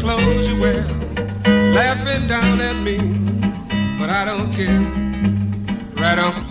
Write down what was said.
clothes you wear, laughing down at me, but I don't care. Right on.